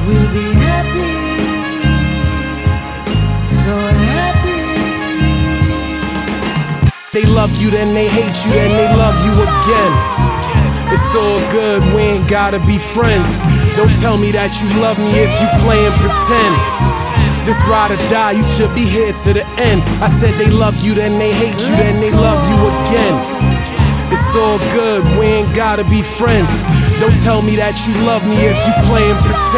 we'll be happy, so happy. They love you, then they hate you, then they love you again. It's all good, we ain't gotta be friends. Don't tell me that you love me if you playin' pretend. This ride or die, you should be here to the end. I said they love you, then they hate you, then they love you again. It's all good, we ain't gotta be friends. Don't tell me that you love me if you playin' pretend.